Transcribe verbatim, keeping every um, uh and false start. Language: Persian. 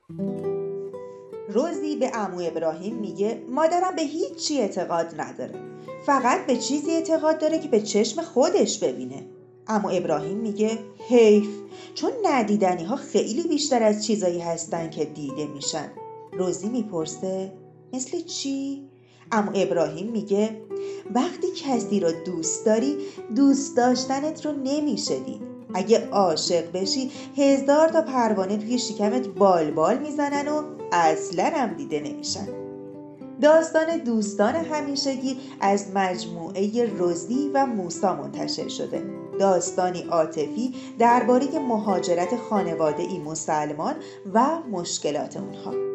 روزی به عمو ابراهیم میگه مادرم به هیچ چی اعتقاد نداره، فقط به چیزی اعتقاد داره که به چشم خودش ببینه. عمو ابراهیم میگه حیف، چون ندیدنی ها خیلی بیشتر از چیزایی هستن که دیده میشن. روزی میپرسه مثل چی؟ عمو ابراهیم میگه وقتی کسی رو دوست داری، دوست داشتنت رو نمیشه دید. اگه عاشق بشی هزار تا پروانه توی شکمت بال بال میزنن و اصلا هم دیده نمیشن. داستان دوستان همیشگی از مجموعه روزی و موسی منتشر شده. داستانی عاطفی درباره مهاجرت خانواده‌ای مسلمان و مشکلات اونها.